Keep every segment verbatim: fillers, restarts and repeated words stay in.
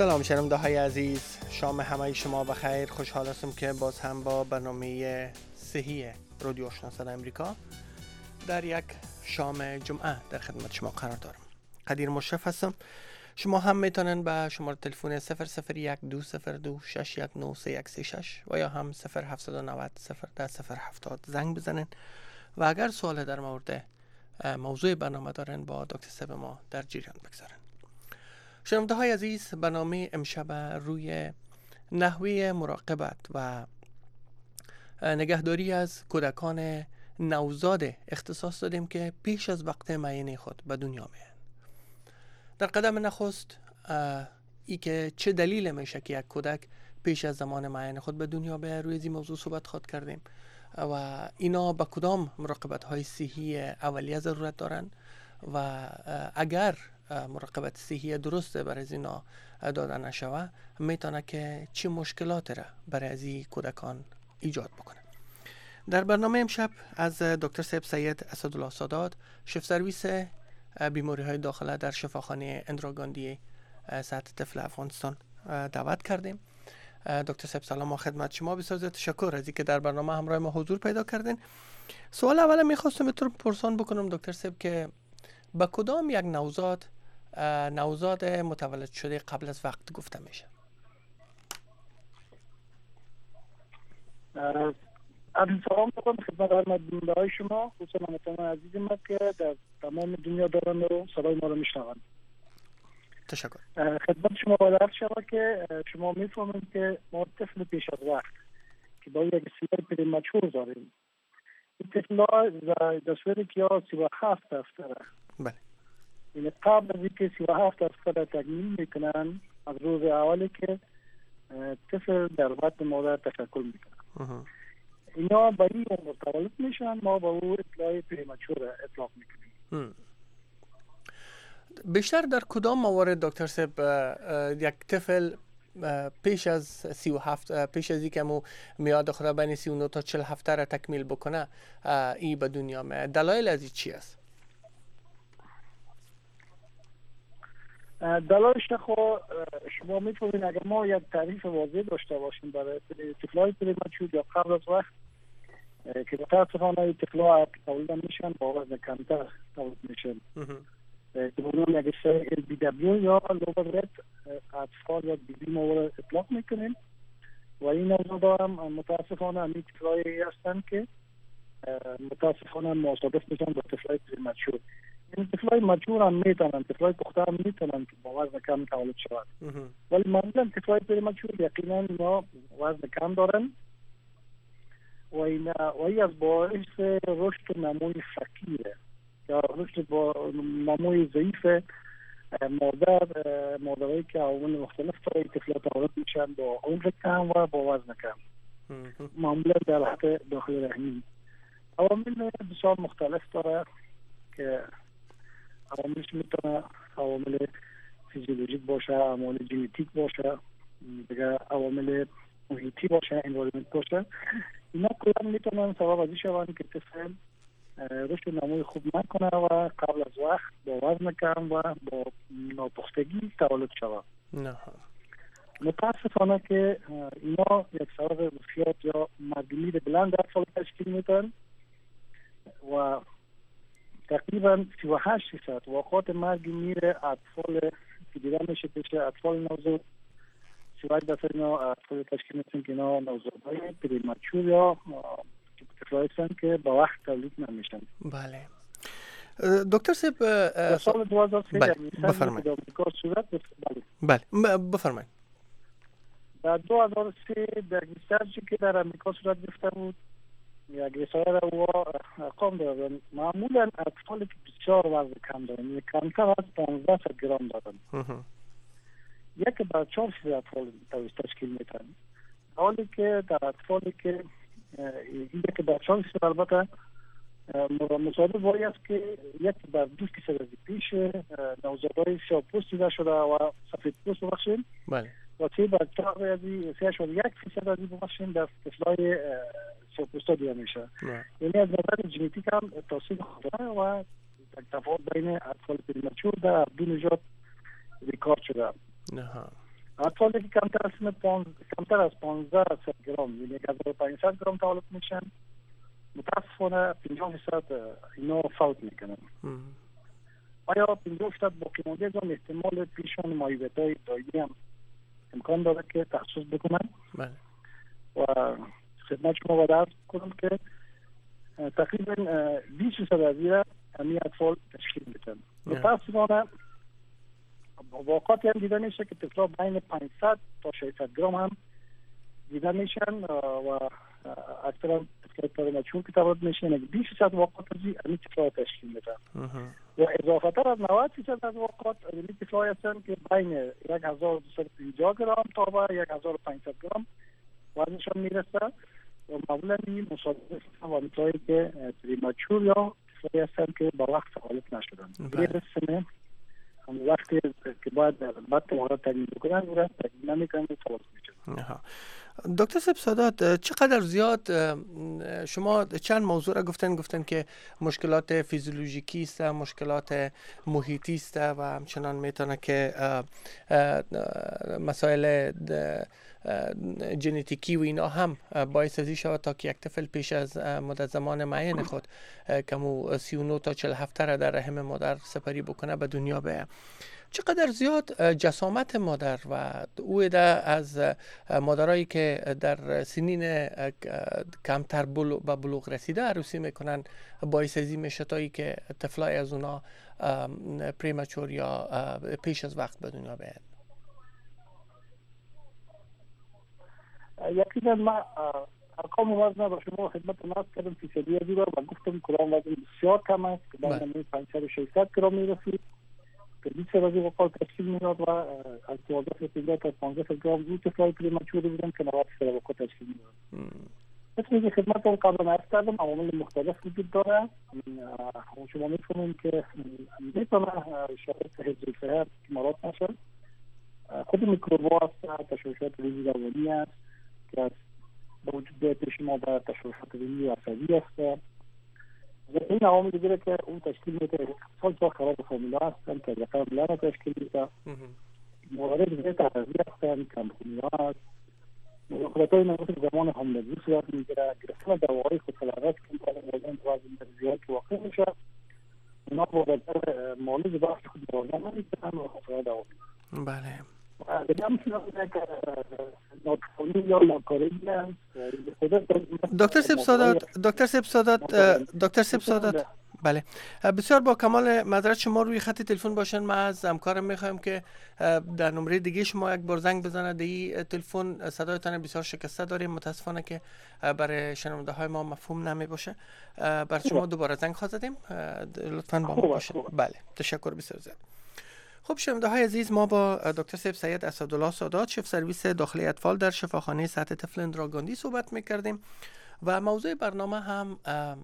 سلام شنونده های عزیز، شام همه شما بخیر. خوشحال هستم که باز هم با برنامه صحی رادیو آشنا صدای امریکا در یک شام جمعه در خدمت شما قرار دارم. قدیر مشرف هستم. شما هم میتونن به شماره تلفن صفر صفر یک دو صفر دو شش یک نه سه یک سه شش و یا هم صفر هفت نه صفر صفر ده صفر هفتاد زنگ بزنن و اگر سوال در مورد موضوع برنامه دارن با دکتر صاحب ما در جریان بگذارن. شنونده های عزیز، برنامه امشب روی نحوه مراقبت و نگهداری از کودکان نوزاد اختصاص دادیم که پیش از وقت معین خود به دنیا میان. در قدم نخست ای که چه دلیل میشه که یک کودک پیش از زمان معین خود به دنیا بیاد، روی این موضوع صحبت خود کردیم و اینا به کدام مراقبت های صحی اولیه ضرورت دارن و اگر مراقبت صحی درسته برای اینا داده نشوه میتونه که چه مشکلات را برای از این کودکان ایجاد بکنه. در برنامه امشب از دکتر صاحب سید اسدالله سادات، شف سرویس بیماری های داخله در شفاخانه اندرا گاندی سطح طفل افغانستان دعوت کردیم. دکتر صاحب سلام و خدمت شما. بسیار تشکر از اینکه در برنامه همراه ما حضور پیدا کردین. سوال اول میخواستم بهتون پرسان بکنم دکتر صاحب که با کدام یک نوزاد نوزاد متولد شده قبل از وقت گفته میشه؟ از سلام میکنم خدمت بیننده های شما، خصوصا هموطنان عزیز ما که در تمام دنیا دارن و صدای ما رو میشنوند. تشکر. خدمت شما باید شود که شما میفهمید که ما طفل پیش از وقت که با یک سیای پریمچور داریم. این طفل‌ها در صورتی که یا سی و هفت هفته بله. این قبل از اینکه سی و هفت هفته را تکمیل میکنن، از روز اولی که طفل در بطن مادر تشکل میکنن، اینا با این عمر تولد میشن، ما با او اطلاع پریمچور اطلاق میکنیم. بیشتر در کدام موارد دکتر صاحب یک طفل پیش از سی و هفت پیش از اینکه مو میاد خدا بین سی و نه تا چهل هفته را تکمیل بکنه ای به دنیا میاد؟ دلایل از این چی است؟ دلایلش خو شما میتونید اگر ما یک تعریف واضح داشته باشیم برای طفلای پریمچور یا قبل از وقت که متاسفانه طفل‌ها تولد میشن با وزن کمتر تولد میشن که بودن یک سری ال بی دبلیو یا لوبرت اطفال یا بی بی ما اطلاق میکنیم و این نوزاد هم متاسفانه همین طفلایی هستن که متاسفانه مصادف میشن با طفلای پریمچور. این طفلای مچور هم میتونن، طفلای پخته هم میتونن که با وزن کم تولد شود، ولی معمولا طفلای پریمچور یقینا اینا وزن کم دارن و این و این از باعث رشد نموی فقیره یا رشد با نموی ضعیف مادر مادرایی که عوامل مختلف برای طفلات تولد میشن با عمر کم و با وزن کم، معمولا در حد داخل رحمی. عوامل بسیار مختلف داره که عواملش میتونه عوامل فیزیولوژیک باشه، عوامل ژنتیک باشه، دیگه عوامل محیطی باشه، انوایرمنت باشه. اینا کلا میتونن سبب از این شوند که طفل رشد نموی خوب نکنه و قبل از وقت با وزن کم و با ناپختگی تولد شود. نه. متاسفانه که اینا یک سبب وفیات یا مرگ بلند در اطفال تشکیل میدن و تقریبا سی و هشت درصد واقعات مرگ میره اطفال که دیده میشه پیش اطفال نوزاد. سی و هشت درصد اینا اطفال تشکیل میدن که اینا نوزادهای پریمچور یا طفلایی هستن که با وقت تولید نمیشن. بله. دکتر صاحب در سال دو هزار و سه بله. در بفرمایید. آمریکا صورت بله. بله بفرمایید. در دو هزار و سه در ریسرچی که در آمریکا صورت گرفته بود، یک رساله را و ارقام دادن، معمولا اطفالی که بسیار وزن کم دارن، یک کمتر از پانزده گرم دارن، یک بر چهار فیصد اطفال تشکیل میدن، حالی که در اطفالی که این یک بر چهار فیصد البته مصادف وای است که یک بر دو فیصد از پیش نوزادهای سیاه پوست دیده شده و سفید پوست بخشیم، بله، و سه بر چهار از سه شد یک فیصد از این بخشیم در طفلای سیاه پوستا دیده میشه. یعنی از نظر ژنتیک هم تاثیر خورده و تفاوت بین اطفال پریمچور در دو نژاد ریکارد شده. اطفالی که کمتر از سن پانزده کمتر از پانزده گرم یعنی یک هزار و پانصد گرم تولد میشن، متاسفانه پنجاه درصد اینا فوت میکنن. آیا پنجاه درصد باقی مونده هم احتمال پیشان مایویت‌های دایمی هم امکان داره که تخصص بکنن؟ بله. و خدمت شما باید عرض کنم که تقریبا بیست درصد از این همین اطفال تشکیل میدن. متاسفانه واقعاتی هم دیده میشه که طفلا بین پانصد تا ششصد گرم هم دیده میشن و اکثرا طفلای پرمچور که تولد میشن یک بیست درصد واقعات از این طفلا تشکیل میدن و اضافه تر از نود درصد از واقعات این طفلای هستن که بین یک هزار و دویست و پنجاه گرم تا به یک هزار و پانصد گرم وزنشان میرسه و معمولا این مصادف هستن و طفلایی که پرمچور یا طفلایی هستن که با وقت تولد نشدن. غیر سن وقتی که باید بعد مورد تقییم بکنن و تقییم نمیکنن و تولد میشن. دکتر سیب سادات، چقدر زیاد شما چند موضوع را گفتن گفتن که مشکلات فیزیولوژیکی است، مشکلات محیطی است و همچنان میتونه که مسائل ژنتیکی و اینا هم باعث ازی شود تا که یک طفل پیش از مدت زمان معین خود کمو سی و نه تا چهل و هفت را در رحم مادر سپری بکنه به دنیا بیاید. چقدر زیاد جسامت مادر و او ده از مادرایی که در سنین کمتر بلو به بلوغ رسیده عروسی میکنن باعث ازی میشه تا که طفلای از اونا پریمچور یا پیش از وقت به دنیا بیاید؟ یقینا ما ارقام وزن با شما خدمت ناز کردم فیصدی ازی را و گفتم کلام وزن بسیار کم است که بین پانصد و ششصد گرم میرسید که بیست درصد وقال تشکیل میداد و از دوازده تا تا پانزده گرم زود طفلای پریمچور بودن که نود درصد وقال تشکیل میداد. مثل که خدمت رو قبلا عرض کردم عوامل مختلف وجود داره. شما میفهمیم که میتونه شرایط حفظ الصحت مراد نشه. خود میکروب‌ها هست، تشویشات ریزی روانی است که از به وجود بیاید پیش ما در تشویشات ریزی عصبی است. این عوامل دیگه که اون تشکیل میده سال سال خراب فامیلا هستن که ذکر بلند تشکیل میده، موارد دیگه تغذیه هستن، کمخونی هست، مداخلت های نموز زمان حملگی صورت میگیره، گرفتن دواهای خودسلامت که میکنه وزن وزن زیاد که واقع میشه، اونا با مالوز بخش خود بازن نمیکنن و خساره دوامی. بله. دکتر سیب سادات دکتر سیب سادات دکتر سیب سادات بله، بسیار با کمال معذرت شما روی خط تلفن باشن. ما از همکارم میخوایم که در نمره دیگه شما یک بار زنگ بزنه. دی تلفن صدایتان بسیار شکسته داریم، متاسفانه که برای شنونده های ما مفهوم نمی باشه. بر شما دوباره زنگ خواهد زدیم، لطفاً با ما باشین. بله، تشکر بسیار زیاد. خب شنونده های عزیز، ما با دکتر سیب سید اسدالله سادات، شف سرویس داخلی اطفال در شفاخانه سطح طفل اندراگاندی صحبت میکردیم و موضوع برنامه هم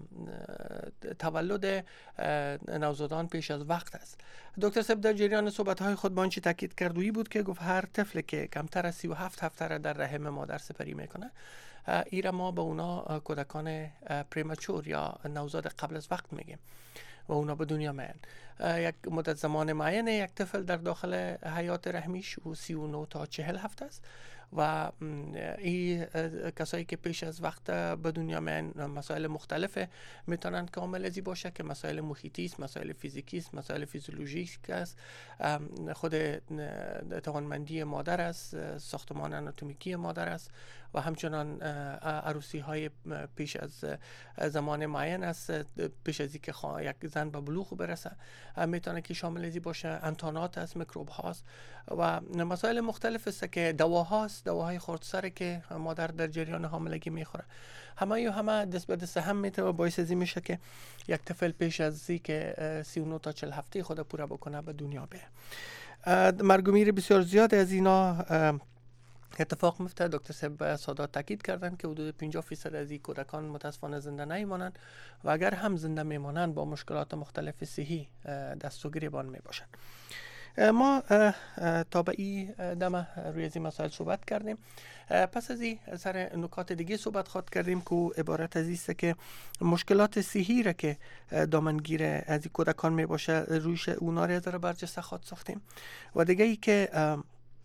تولد نوزادان پیش از وقت است. دکتر سیب در جریان صحبت های خود با آنچه تاکید کردویی بود که گفت هر طفل که کمتر از سی و هفت هفته را در رحم مادر سپری میکنه، ایرا ما به اونا کودکان پریمچور یا نوزاد قبل از وقت میگیم و اونا به دنیا میان. یک مدت زمان معین یک طفل در داخل حیات رحمیش و سی و نه تا چهل هفته است و این کسایی که پیش از وقت به دنیا میان مسائل مختلفه میتونن کامل ازی باشه که مسائل محیطی است، مسائل فیزیکی است، مسائل فیزیولوژیک است، خود توانمندی مادر است، ساختمان آناتومیکی مادر است و همچنان عروسی های پیش از زمان معین است، پیش از اینکه یک زن به بلوغ برسه میتونه که شامل ازی باشه. انتانات است، میکروب هاست و مسائل مختلف است که دواهاست، دواهای خردسر که مادر در جریان حاملگی میخوره. همه یا همه دست به دست هم میتونه باعث ازی میشه که یک طفل پیش از اینکه سی و نه تا چهل هفته خود پورا بکنه به دنیا بیاد. مرگ و میر بسیار زیاد از اینا اتفاق میفته. دکتر سیب سادات تاکید کردن که حدود پنجاه درصد از این کودکان متاسفانه زنده نمیمانند و اگر هم زنده میمانند با مشکلات مختلف صحی دست و گریبان میباشند. ما تا به این دم روی از این مسائل صحبت کردیم. پس از این سر نکات دیگه صحبت خواهد کردیم که عبارت از است که مشکلات صحی را که دامنگیر از این کودکان میباشه رویش اونا را ذره برجسته خواهد ساختیم و دیگه ای که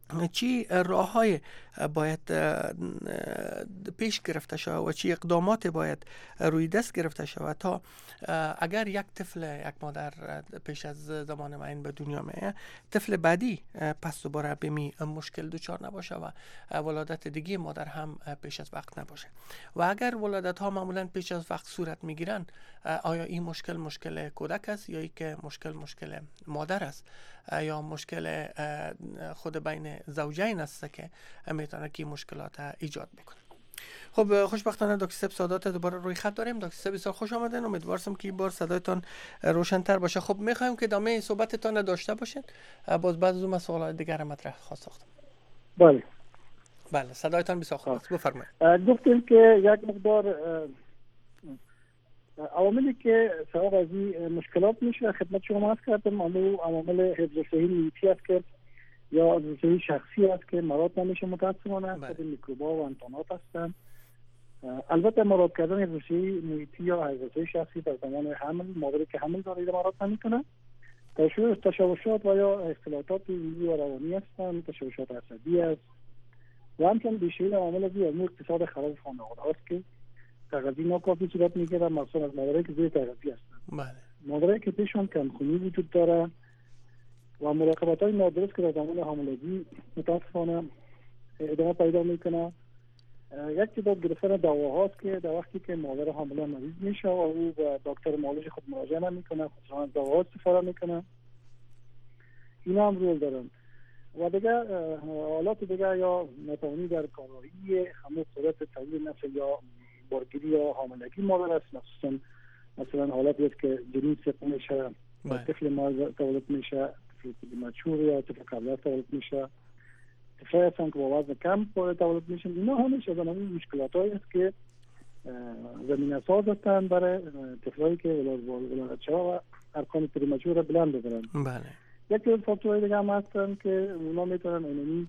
چی راه های باید پیش گرفته شود و چی اقدامات باید روی دست گرفته شود تا اگر یک طفل یک مادر پیش از زمان معین به دنیا میه، طفل بعدی پس دوباره به می مشکل دچار نباشه و ولادت دیگه مادر هم پیش از وقت نباشه. و اگر ولادت ها معمولا پیش از وقت صورت میگیرن، آیا این مشکل مشکل کودک است یا ای که مشکل مشکل مادر است یا مشکل خود بین زوجین است که میتونه که مشکلات ایجاد بکنه؟ خب خوشبختانه دکتر صاحب سادات دوباره روی خط داریم. دکتر صاحب بسیار خوش آمدین. امیدوارم که این بار صدایتان روشن‌تر باشه. خب میخوایم که ادامه صحبتتان داشته باشید. باز بعد از اون سوالات دیگر مطرح خواست ساختم. بله بله صدایتان بسیار خوب است. بفرمایید. گفتیم که یک مقدار عواملی که سبب از این مشکلات میشه خدمت شما عرض کردم. عوامل حفظ صحی محیطی است که یا حفظ صحی شخصی است که مراد نمیشه متاسفانه خود میکروب‌ها و انتانات هستند. البته مراد کردن حفظ صحی محیطی یا حفظ صحی شخصی در زمان حمل، مادری که حمل داره مراد نمیکنه. تشوشات و یا اختلالات روحی و روانی هستند، تشوشات عصبی است و همچنین بیشترین عوامل دیگر اقتصاد خراب خانواده است که تغذیه ناکافی صورت میگیره، مخصوصا از مادرایی که زیر تغذیه هستند. بله. مادرایی که پیششون کمخونی وجود داره و مراقبت‌های نادرست که در زمان حاملگی متاسفانه ادامه پیدا میکنه. یک تعداد گرفتن دواهاست که در وقتی که مادر حامله مریض میشه و او به دکتر معالج خود مراجعه نمیکنه، خصوصا دواها استفاده میکنه، اینا هم رول دارن. و دیگه حالات دیگه یا ناتوانی در کارایی همون صورت تولید نسل یا بارگیری یا حاملگی مادر است، مخصوصا مثلا حالتی است که جنین سقط میشه، طفل ما تولد میشه، طفل مچور یا طفل قبل از تولد میشه، طفلی هستن که با وزن کم تولد میشن. اینا همیشه از این مشکلات هایی است که زمینه ساز هستند برای طفلایی که ولادت شده و ارقام پریمچور بلند بگیرن. بله. یک از فاکتورهای دیگه هم هستن که اونا میتونن اینمی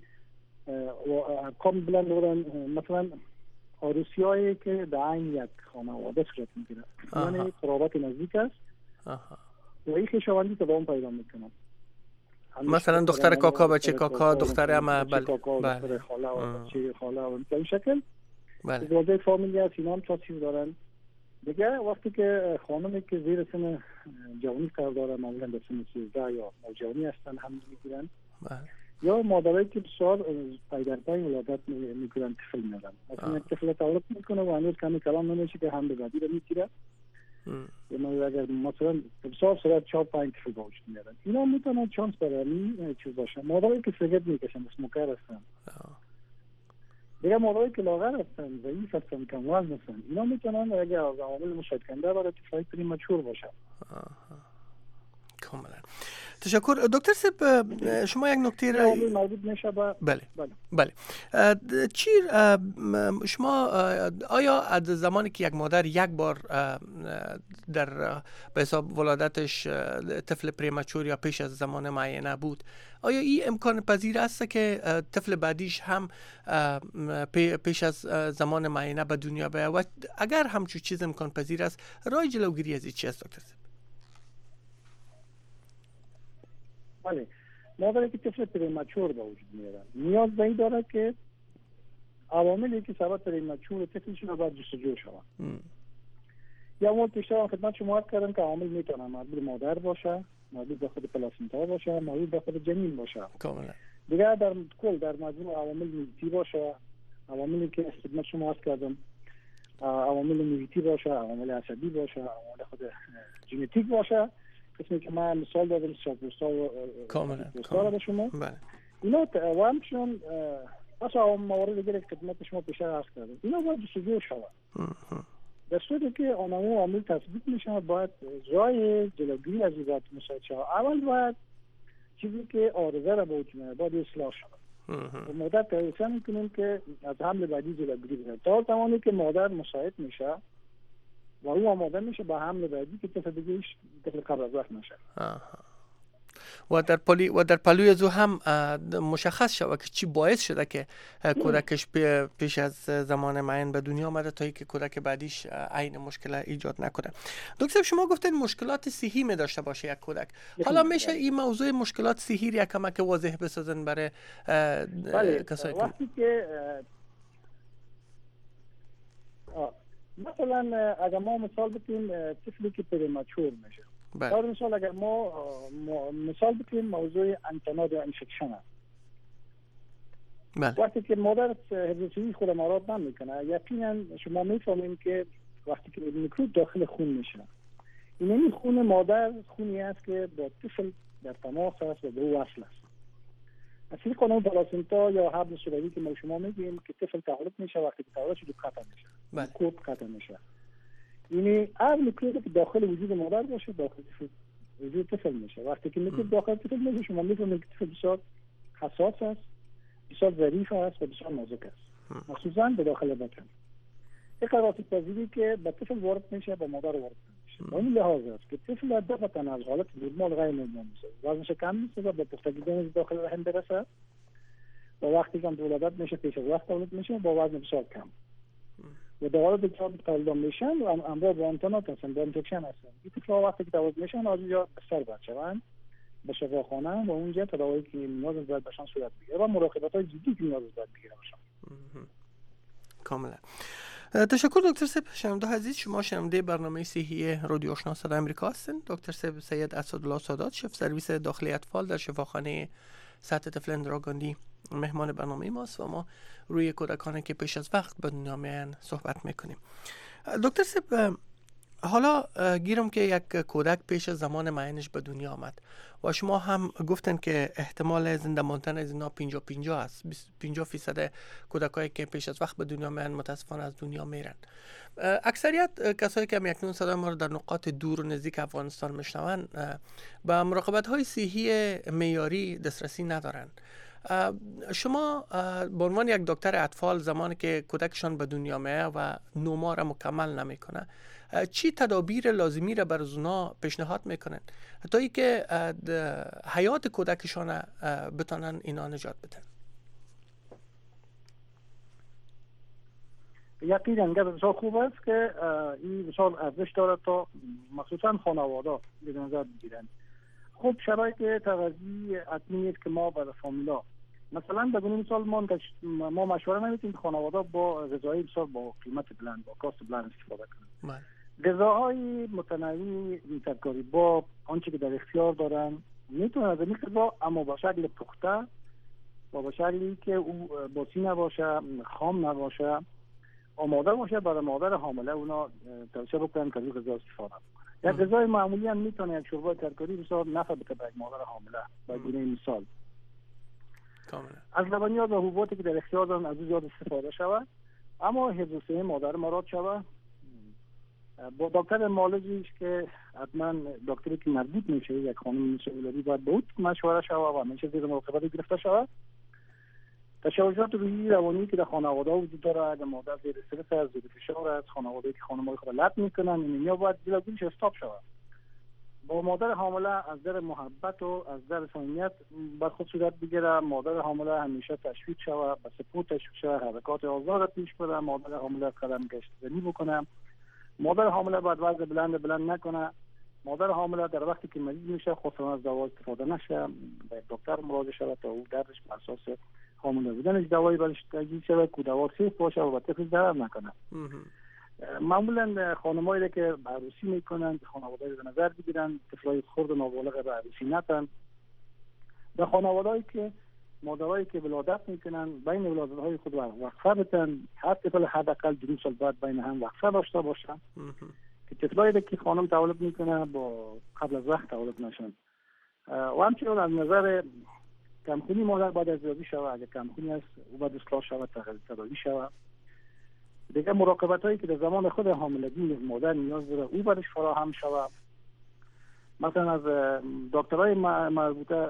ارقام بلند بگیرن، مثلا عروسی هایی که در این یک خانواده صورت میگیرن، یعنی قرابت نزدیک است و این خویشاوندی تداوم پیدا میکنن. مثلا دختر کاکا بچه کاکا، دختر عمه، بله دختر خاله و بچه خاله و این شکل بله دوازده فامیلی هست. اینا هم چیز دارن دیگه. وقتی که خانمی که زیر سن جوانی قرار داره، معمولا در سن سیزده یا نوجوانی هستن هم میگیرن، بله. یا مادرایی که بسیار پیدرپای ولادت میگیرن طفل میارن، مثلا طفل تولد میکنه و هنوز کمی کلام نمیشه که هم به بعدی رو میگیره، یا اگر مثلا بسیار سرعت چهار پنج طفل با وجود میارن. اینا میتونن چانس برای چیز باشن. مادرایی که سیگرت میکشن، اسموکر هستن، دیگه مادرایی که لاغر هستن، ضعیف هستن، کم وزن هستن، اینا میتونن اگر از عوامل مشاهده کننده برای طفلای پریمچور باشن. کاملا تشکر دکتر صاحب. شما یک نکته را مربوط میشه به بله بله چی شما آیا از زمانی که یک مادر یک بار در به حساب ولادتش طفل پریمچور یا پیش از زمان معینه بود، آیا این امکان پذیر است که طفل بعدیش هم پیش از زمان معینه به دنیا بیاید؟ و اگر همچون چیز امکان پذیر است، راه جلوگیری از این چی است دکتر صاحب؟ بله، مادری که طفل پریمچور به وجود میارن نیاز به این داره که عواملی که سبب پریمچور طفلش رو باید جستجو شود. یا اول پیشتر خدمت شما عرض کردم که عوامل میتونن مربوط مادر باشه، مربوط به خود پلاسنتا باشه، مربوط به خود جنین باشه. کاملا. دیگه در کل در مجموع عوامل محیطی باشه، عواملی که خدمت شما عرض کردم عوامل محیطی باشه، عوامل عصبی باشه، عوامل خود ژنتیک باشه. قسمی که من مثال دادم شاپوستا و کاملا کاملا شما بله. اینا و همچنان اصلا موارد دیگه که خدمت شما پیشتر عرض کردم اینا باید جستجو شود. در صورتی که آنها عامل تثبیت میشن باید راه جلوگیری از این وقت مساعد شود. اول باید چیزی که عارضه را به وجود میاره باید اصلاح شود. و مدت توصیه میکنیم که از حمل بعدی جلوگیری بشه تا زمانی که مادر مساعد میشه و او آماده میشه با حمل بعدی که طفل دیگهش طفل قبل از وقت نشه. و در پلی و در پلوی از او هم مشخص شود که چی باعث شده که کودکش پیش از زمان معین به دنیا آمده تا اینکه کودک بعدیش عین مشکل ایجاد نکنه. دکتر شما گفتین مشکلات صحی می داشته باشه یک کودک. حالا میشه این موضوع مشکلات صحی یک کمک واضح بسازن برای کسایی که وقتی که مثلا اگر ما مثال بکنیم طفلی که پریمچور میشه، در مثال اگر ما مثال بکنیم موضوع انتناد یا انفکشن هست. بله. وقتی که مادر حفظی خود مراعات نمیکنه، یقینا شما میفهمین که وقتی که میکروب داخل خون میشه، این خون مادر خونی است که با طفل در تماس است و به او وصل است. اصلی قانون پلاسنتا یا حبل شبکی که ما شما میگیم که طفل تولد میشه، وقتی که تولد شده قطع میشه. بله. کوب قطع میشه. یعنی هر میکروبی که داخل وجود مادر باشه داخل وجود طفل میشه. وقتی که میکروب داخل طفل میشه شما میفهمید که طفل بسیار حساس است، بسیار ظریف است و بسیار نازک است، خصوصا به داخل بدن. یک قرارات پذیری که به طفل وارد میشه به مادر وارد میشه. این لحاظ است که طفل دفعتاً از حالت نرمال غیر نرمال میشه، وزنش کم میشه و به پختگی داخل رحم برسه و وقتی که ولادت میشه پیش از وقت تولد میشه با وزن بسیار کم و در حال بسیار تولد میشن و امراض با انتنات هستن، با انفکشن هستن. این طفل‌ها وقتی که تولد میشن از اینجا سر بچه‌ان به شفاخانه و اونجا تداوی که نیاز دارد بهشون صورت بگیره و مراقبت‌های جدی که نیاز دارد بگیره باشن. کاملا. تشکر دکتر سیب. شنونده عزیز، شما شنونده برنامه صحی رادیو آشنا صدای آمریکا هستین. دکتر سیب سید اسدالله سادات، شف سرویس داخلی اطفال در شفاخانه سطح طفل اندراگاندی مهمان برنامه ماست و ما روی کودکانی که پیش از وقت به دنیا میان صحبت میکنیم. دکتر سیب، حالا گیرم که یک کودک پیش از زمان معینش به دنیا آمد و شما هم گفتن که احتمال زنده ماندن از اینا پنجاه پنجاه است. پنجاه فیصد کودکایی که پیش از وقت به دنیا میان متاسفانه از دنیا میرن. اکثریت کسایی که اکنون صدای ما رو در نقاط دور و نزدیک افغانستان میشنون به مراقبت های صحی معیاری دسترسی ندارن. شما به عنوان یک دکتر اطفال زمانی که کودکشان به دنیا میاد و نوما را مکمل نمیکنه، چی تدابیر لازمی را بر اونا پیشنهاد میکنن تا اینکه حیات کودکشان بتونن اینا نجات بدن؟ یقینا بسیار خوب است که این بسیار ارزش داره تا مخصوصا خانواده به نظر بگیرن. خب شرایط تغذیه حتمی است که ما برای فامیلا مثلا به گونه مثال ما ما مشوره نمیدیم که خانواده با غذای بسیار با قیمت بلند با کاست بلند استفاده کنند. غذاهای متنوع ترکاری با آنچه که در اختیار دارن میتونن از این غذا اما با شکل پخته و با شکلی که او باسی نباشه، خام نباشه، آماده باشه برای مادر حامله اونا توصیه بکنن که از غذا استفاده کنن. یک غذای معمولی هم میتونه یک شوربه ترکاری بسیار نفع بده به مادر حامله. به گونه مثال کاملا از لبنیات و حبوباتی که در اختیار دارن از او زیاد استفاده شود، اما حفظ صحت مادر مراعات شود. با دکتر مالجیش که حتما دکتری که مربوط میشه یک خانم میشه ولادی باید بود مشوره شود و همیشه زیر مراقبت گرفته شود. تشویشات روحی روانی که در خانواده وجود داره، اگر مادر زیر استرس است، زیر فشار است، خانواده که خانم‌های خود لط میکنن، اینیا باید جلوگیریش استاپ شود. با مادر حامله از در محبت و از در صمیمیت بر خود صورت بگیره. مادر حامله همیشه تشویق شود، به سکوت تشویق شود، حرکات آزاد پیش بره. مادر حامله قدم گشت زنی بکنه. مادر حامله باید وزن بلند بلند نکنه. مادر حامله در وقتی که مریض میشه خودشون از دوا استفاده نشه، به دکتر مراجعه شود تا او دردش بر اساس حامله بودنش دوایی برش تجویز شود که دوا سیف باشه و طفل ضرر نکنه. معمولا خانمایی که عروسی میکنن خانواده رو به نظر بگیرن طفلای خرد و نابالغ به عروسی نتن. در خانوادهایی که مادرایی که ولادت میکنن بین ولادت‌های خود وقفه بدن، هر طفل حداقل دو سال بعد بین هم وقفه داشته باشن که طفلایی که خانم تولد میکنه با قبل از وقت تولد نشن. و همچنین از نظر کمخونی مادر باید ارزیابی شود. اگر کمخونی است او باید اصلاح شود، تداوی شود. دیگه مراقبت هایی که در زمان خود حاملگی مادر نیاز داره او برش فراهم شود. مثلا از دکترای مربوطه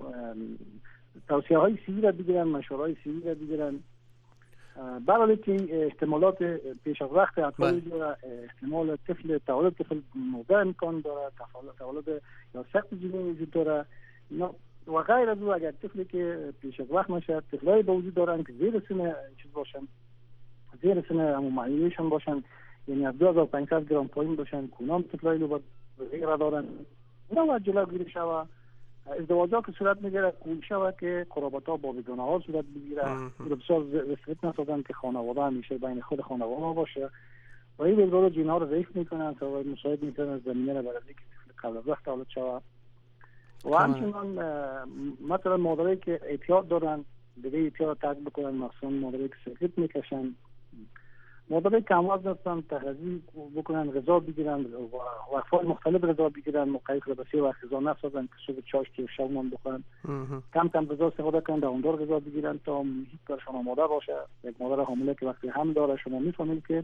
توصیه های سیری را بگیرن، مشوره های سیری را بگیرن. برای که احتمالات پیش از وقت اطفال داره، احتمال طفل تولد طفل مرده امکان داره، تولد یا سقط جنین وجود داره. و غیر از او اگر طفلی که پیش از وقت نشه، طفلای با وجود دارن که زیر سن چیز باشن، زیر سن معینشون باشن، یعنی از دو هزار و پانصد گرم پایین باشن، کونام طفلای رو غیر دارن، اونا باید جلوگیری شوه. ازدواجا که صورت میگیره کوشش شوه که قرابت‌ها با بیگانه ها صورت بگیره، بسیار رسیت نسازن که خانواده همیشه بین خود خانواده باشه و این بزرگ جنها رو ضعیف میکنن تا مساعد میکنن از زمینه رو برای که قبل از وقت تولد شوه. و همچنان مثلا مادرایی که اعتیاد دارن دیگه اعتیاد ترک بکنن، مثلا مادرایی که سیگرت میکشن، مادرایی که امراض هستن تغذیه بکنن، غذا بگیرن و وقفای مختلف غذا بگیرن، مقایق رو بسیار وقت غذا نسازن که صبح چاش که شب نان بخورن، کم کم غذا استفاده کنن، دوامدار غذا بگیرن تا هیچ برشان آماده باشه. یک مادر حامله که وقتی حمل داره شما میفهمید که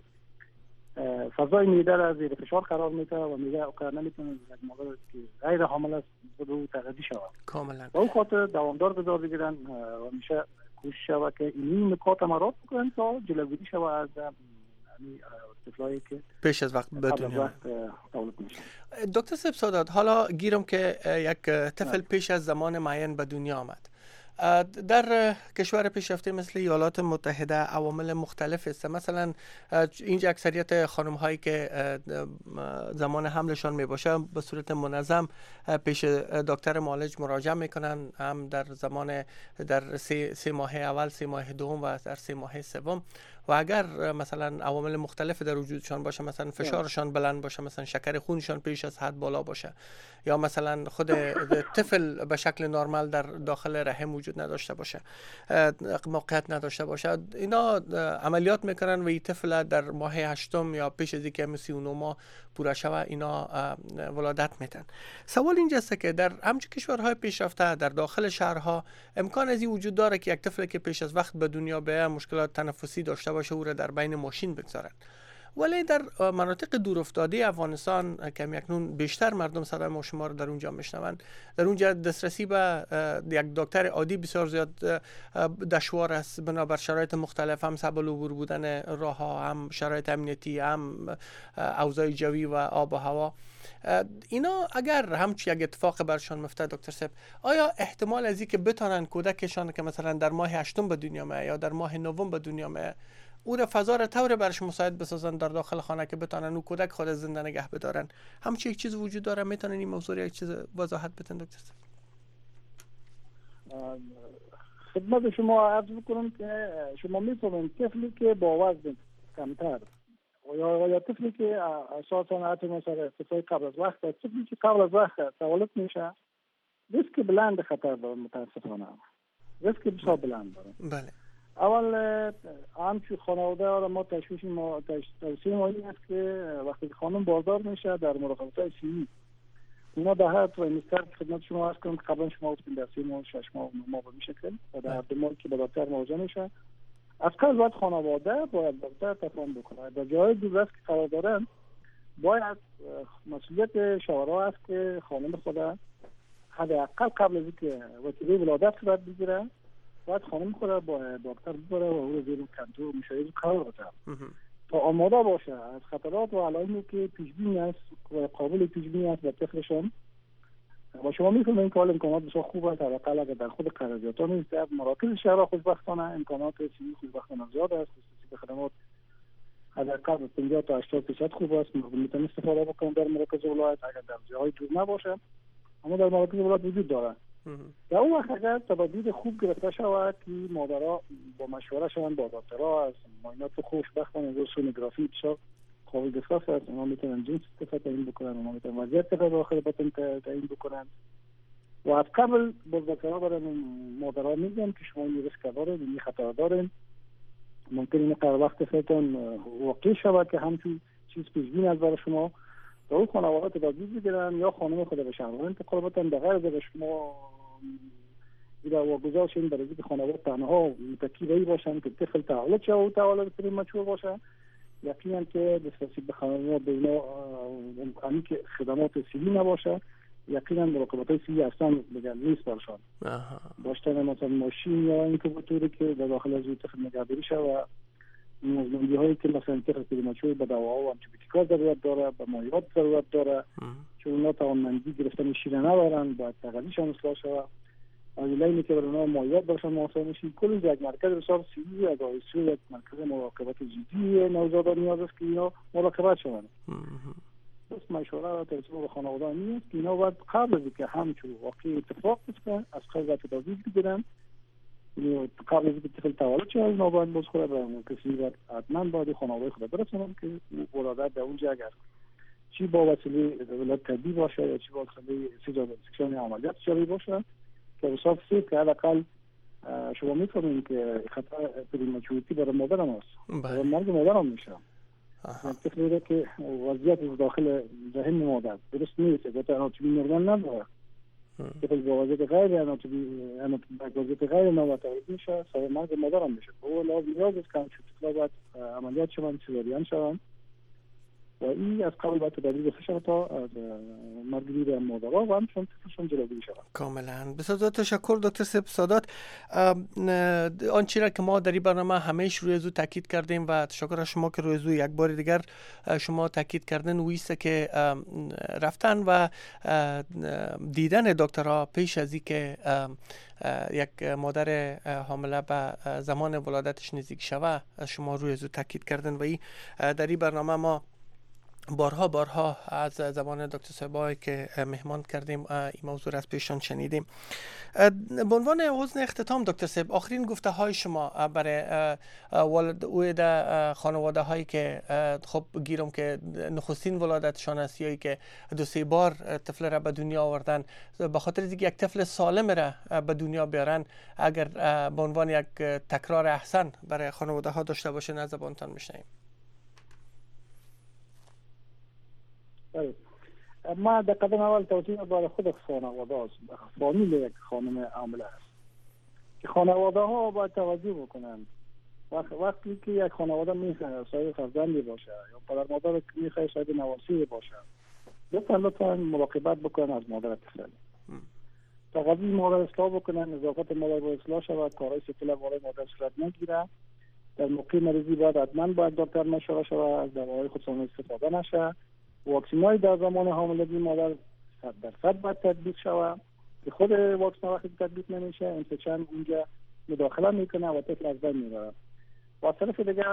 فضای معده را زیر فشار قرار میده و معده کار نمیتونه، یک مادر که غیر حامل است بدون تغذیه شود. کاملا. به اون خاطر دوامدار غذا بگیرن و میشه کوشش شود که این نکات مراد بکنن تا جلوگیری شود از طفلایی که پیش از وقت به دنیا تولد میشن. دکتر سیب سادات، حالا گیرم که یک طفل پیش از زمان معین به دنیا آمد، در کشور پیشرفته مثل ایالات متحده عوامل مختلف است. مثلا اینجا اکثریت خانم هایی که زمان حملشان می باشه به صورت منظم پیش دکتر معالج مراجعه میکنن، هم در زمان در سه, سه ماه اول، سه ماه دوم و در سه ماه سوم. و اگر مثلا عوامل مختلف در وجودشان باشه، مثلا فشارشان بلند باشه، مثلا شکر خونشان پیش از حد بالا باشه، یا مثلا خود طفل به شکل نرمال در داخل رحم وجود نداشته باشه، موقعیت نداشته باشه، اینا عملیات میکنن و این طفل در ماه هشتم یا پیش از اینکه سی و نه ماه پوره شوه اینا ولادت میدن. سوال اینجاست که در همچون کشورهای پیشرفته در داخل شهرها امکان از این وجود داره که یک طفل که پیش از وقت به دنیا بیاید مشکلات تنفسی داشته باشه او را در بین ماشین بگذارن، ولی در مناطق دورافتاده افغانستان که اکنون بیشتر مردم صدای ما شما رو در اونجا میشنوند، در اونجا دسترسی به یک دکتر عادی بسیار زیاد دشوار است، بنابر شرایط مختلف، هم سبل عبور بودن راه ها، هم شرایط امنیتی، هم اوضاع جوی و آب و هوا. اینا اگر همچی یک اتفاق برشان مفته دکتر صاحب، آیا احتمال از این که بتانن کودکشان که مثلا در ماه هشتم به دنیا میاد یا در ماه نهم به دنیا میاد او را فضا را طور برش مساعد بسازن در داخل خانه که بتانن او کودک خود زنده نگه بدارن، همچی یک چیز وجود داره؟ میتونن این موضوع یک چیز وضاحت بدن دکتر صاحب؟ خدمت شما عرض بکنم که شما میتونید طفلی که با وزن کمتر یا یا طفلی که اساساً حتی مثلا طفلی قبل از وقت، طفلی که قبل از وقت تولد میشه ریسک بلند خطر داره، متاسفانه ریسک بسیار بلند داره. بله. اول همچون خانواده ها را ما تشویش ما توصیه ما این است که وقتی خانم باردار میشه در مراقبت های سیمی اونا به هر طور میستر خدمت شما عرض کنم که قبلا شما گفتین در سی ماه شش ماه ما به میشکل و در دو ماه که به دکتر مراجعه میشه از قبل باید خانواده باید دکتر تفاهم بکنه. در جای دور که قرار دارن باید مسئولیت شوهرها است که خانم خدا حداقل قبل از اینکه وسیله ولادت صورت بگیره باید خانم خود با دکتر ببره و او رو زیر کنترل مشاهده قرار بده تا آماده باشه از خطرات و علائمی که پیشبینی است و قابل پیشبینی است به طفلشان. و شما می‌فهمید که امکانات بسیار خوب است، حداقل اگر در خود قراردادها نیست در مراکز شهر خوشبختانه امکانات سیمی خوشبختانه زیاد است، به خدمات حداقل پنجاه تا هشتاد درصد خوب است، میتونید استفاده بکنید در مراکز ولایت اگر در جاهای دور نباشه، اما در مراکز ولایت وجود داره. در اون وقت اگر تدابیر خوب گرفته شود که مادرها با مشوره شوند با دکترها از معاینات خوشبختانه از سونوگرافی بسیار قابل دسترس است، اونا میتونن جنس طفل تعیین بکنن، اونا میتونن وضعیت طفل داخل بطن تعیین بکنن و از قبل با دکترها برای مادرها میگن که شما این ریسک دارین، این خطر دارین، ممکن این قرار وقت طفلتون واقع شود که همچون چیز پیش بینی از برای شما تا اون خانواده تدابیر بگیرن یا خانم خود به شهرها انتقال بدن. به غیر از شما اینا واگذار شدن برای اینکه خانواده تنها متکی باشن که طفل تولد شه و تولد پریمچور باشه، یقینا که دسترسی به خانواده به اینا امکانی که خدمات سیلی نباشه، یقینا مراقبت‌های سیلی اصلا بگن نیست برشان. داشتن مثلا ماشین یا اینکوباتوری که در داخل از اون طفل نگهداری شه و نیازمندی هایی که مثلا طفل پریماتور به دواها و آنتیبیوتیکا ضرورت داره، به مایعات ضرورت داره، چون اونا توانمندی گرفتن شیر ندارن، باید تغذیه‌شان اصلاح شود. آیلینی که برای اونا مایعات برشان مناسب میشه. کل یک مرکز بسیار سیری از آیسو یک مرکز مراقبت جدی نوزادان نیاز است که اینا مراقبت شوند. بس مشوره و توصیه به خانواده نیست که اینا باید قبل از اینکه همچون واقعی اتفاق بیفته از قبل تداوی بگیرن. قبل از اینکه طفل تولد شود اینا باید بخوره به کسی باید حتما باید خانواده خود برسونن که ولادت در اونجا اگر چی با وسیله ولادت طبیعی باشه یا چی با وسیله سیزارین عملیات جاری باشه که حساب سید که حداقل شما می‌فهمید که خطر پریماتوریتی برای مادر هم هست. برای مرگ مادر هم میشه. طفلی که وضعیت داخل ذهن مادر درست نیست، گفت آناتومی نرمال نداره. طفل با وضعیت غیر آناتومی وضعیت غیر نامتعارف میشه، سبب مرگ مادر هم میشه. او لازم نیاز است که طفل باید عملیات شوند، سیزارین شوند. و این از قبل باید تدابیر بسیار تا از مرگگیری مادرها و همچنان طفلشون جلوگیری شود. کاملا. بسیار تشکر دکتر سیب سادات. آنچه را که ما در این برنامه همیشه روی زو تاکید کردیم و تشکر از شما که روی زو یک بار دیگر شما تاکید کردن ویسته که رفتن و دیدن دکترها پیش از اینکه یک مادر حامله به زمان ولادتش نزدیک شود شما روی زو تاکید کردن و این در این برنامه ما بارها بارها از زبان دکتر صاحبایی که مهمان کردیم این موضوع را از پیشان شنیدیم. به عنوان حسن اختتام دکتر صاحب آخرین گفته های شما برای والد خانواده هایی که خب گیرم که نخستین ولادتشان است یا که دو سه بار طفل را به دنیا آوردن به خاطر اینکه یک طفل سالم را به دنیا بیارن اگر به عنوان یک تکرار احسن برای خانواده ها داشته باشن از زبانتان میشنیم. ما در قدم اول توجیه برای خود خانواده است، فامیل یک خانم حامله است که خانواده ها باید توجه بکنند. وقت وقتی که یک خانواده میخواد صاحب فرزندی باشه یا پدر مادر میخواد صاحب نواسیه باشه لطفا لطفا مراقبت بکنن از مادر طفل. تغذیه مادر اصلاح بکنن، نظافت مادر با اصلاح شود، کارهای سفل وارد مادر صورت نگیره. در موقع مریضی باید حتما باید دکتر مشوره شود، از دواهای خودسان استفاده نشه. واکسین‌های در زمان حاملگی مادر صد درصد باید تطبیق شود که خود واکسن وقتی تطبیق نمیشه انفکشن اونجا مداخله میکنه و طفل از بین میبره. و از طرف دیگه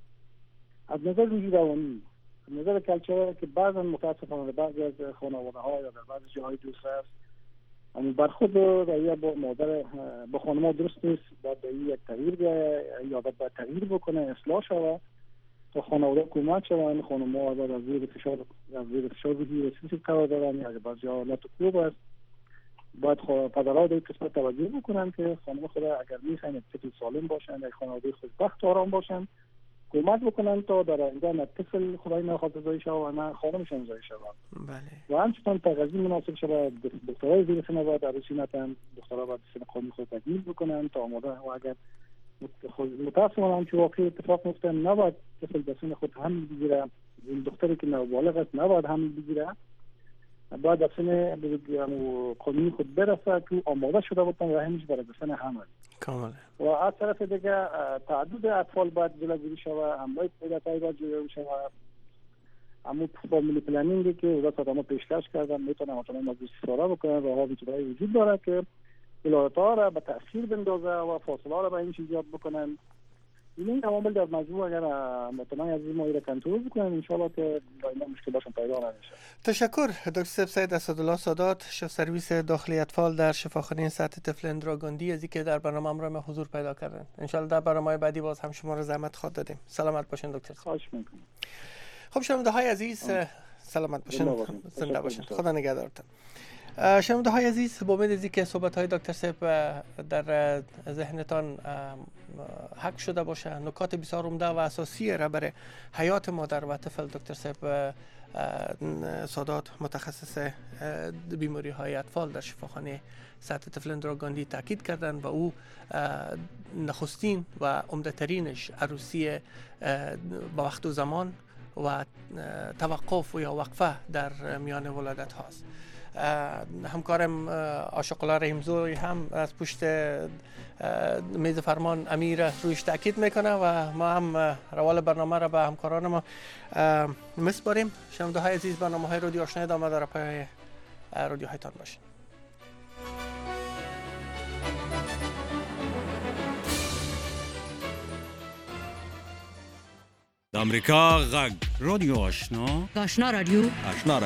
از نظر روحی روانی، از نظر کلچر که بعضا متاسفانه بعضی از خانواده ها یا در بعضی جاهای دوست است اما برخورد رویه با مادر با خانم درست نیست، باید به یک تغییر بیاید یا باید تغییر بکنه، اصلاح شود تا خانواده کمک شوند. خانم ها از زیر فشار از زیر فشار روحی رسیدگی قرار دارن یا بعضی حالت خوب است، باید پدرها در قسمت توجه بکنن که خانم خود اگر میخواین طفل سالم باشن یا خانواده خوشبخت و آرام باشن کمک بکنن تا در آینده نه طفل خدای نخواسته زایده شود و نه خانمشان زایده شود. بله. و همچنین تغذیه مناسب شود. دخترای زیر سن باید عروسی نتن، دخترها باید سن قانونی خود تکمیل بکنن تا آماده و اگر متاسفانه که واقعی اتفاق میفته نباید طفل به سن خود حمل بگیره. این دختری که نابالغ است نباید حمل بگیره، باید به سن قانونی خود برسه که آماده شده بودن رحمش برای سن حمل. کاملا. و از طرف دیگه تعدد اطفال باید جلوگیری شود، حملات پیداتایی باید جلوگیری شود. اما فامیلی پلنینگی که وزارت آدم پیشکش کردن میتونن مثلا موضوع استفاده بکنن، راه های وجود داره که ولادت‌ها را به تأخیر بندازه و فاصله را به این چیز یاد بکنن. این عوامل در مجموع اگر مطمئن از این مایل کنترل بکنن ان شاء الله که دائما مشکلاتشون پیدا نمیشه. تشکر دکتر سید اسدالله سادات، شف سرویس داخلی اطفال در شفاخانه سطح طفل اندراگاندی از اینکه در برنامه امروز حضور پیدا کردن. ان شاء الله در برنامه بعدی باز هم شما را زحمت خواهد دادیم. سلامت باشین دکتر. خواهش می‌کنم. خب شنونده های عزیز سلامت باشین، زنده باشین، خدا نگهدارتون. شنونده های عزیز با امید از اینکه صحبت های دکتر صاحب در ذهنتان حق شده باشه، نکات بسیار عمده و اساسی را برای حیات مادر و طفل دکتر صاحب سادات متخصص بیماری های اطفال در شفاخانه سطح طفل اندراگاندی تاکید کردن و او نخستین و عمده ترینش عروسی با وقت و زمان و توقف یا وقفه در میان ولادت هاست. همکارم عاشق‌الله رحیمزوی هم از پشت میز فرمان امیر رویش تاکید میکنه و ما هم روال برنامه را به همکاران ما میسپاریم. شنونده های عزیز، برنامه های رادیو آشنا ادامه داره، پای رادیو هایتان باشین. امریکا غږ رادیو آشنا، آشنا رادیو آشنا